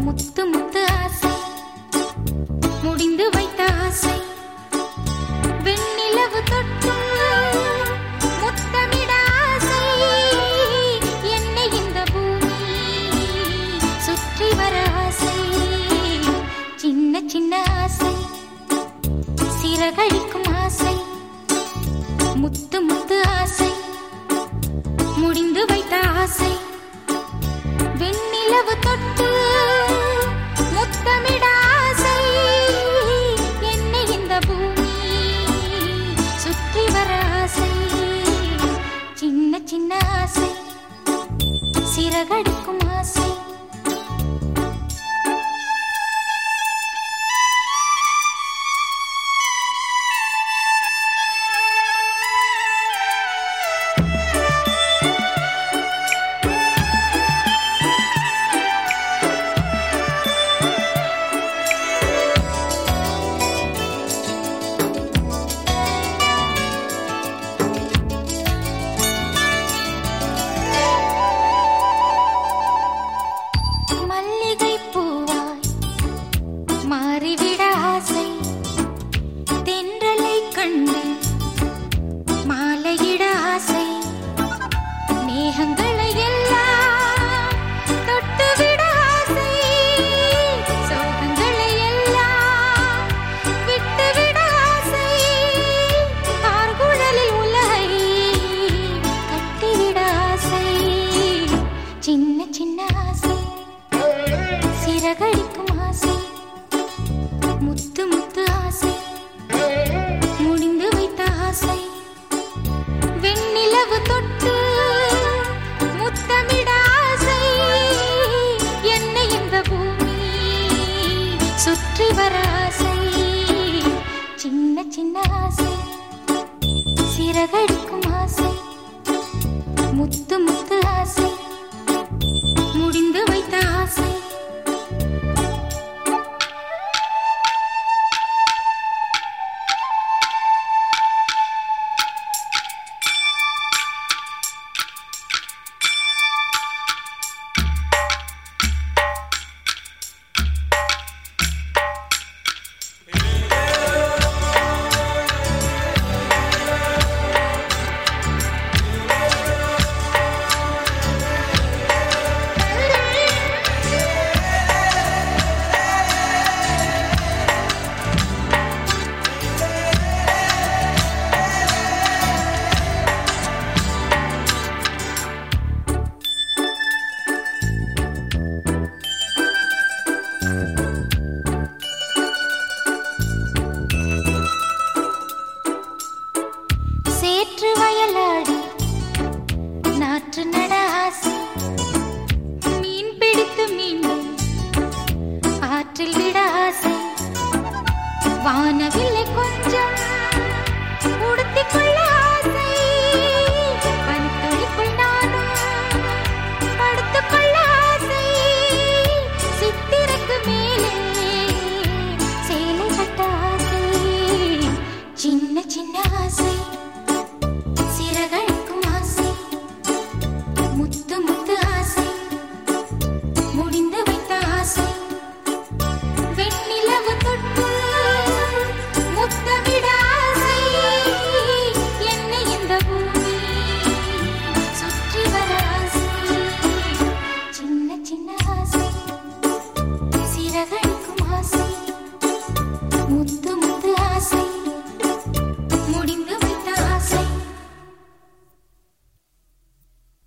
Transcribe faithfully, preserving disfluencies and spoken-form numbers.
முத்து முத்து ஆசை முடிந்து வைத்த ஆசை வெண்ணிலவு தொட்டு முத்தமிட ஆசை என்னை இந்த பூமி சுற்றி வர ஆசை சின்ன சின்ன ஆசை சிறகடிக்கும் ஆசை முத்து முத்து ஆசை முடிந்து வைத்த ஆசை வெண்ணிலவு தொட்டு முத்தமிட ஆசை என்னை இந்த பூமி சுற்றி வர ஆசை சின்ன சின்ன ஆசை சிறகடிக்கும் ஆசை சிறகடிக்கும் ஆசை முத்து முத்து ஆசை முடிந்து வைத்த ஆசை வெண்ணிலவு தொட்டு முத்தமிட ஆசை என்னை இந்த பூமி சுற்றி வர ஆசை சின்ன சின்ன ஆசை சிறகடிக்கும் ஆசை முத்து முத்து ஆசை முடிந்து வைத்த ஆசை சேற்று வயலாடி நாற்று நட ஆசை மீன் பிடித்து மீண்டும் ஆற்றில் விட ஆசை வானவில்லை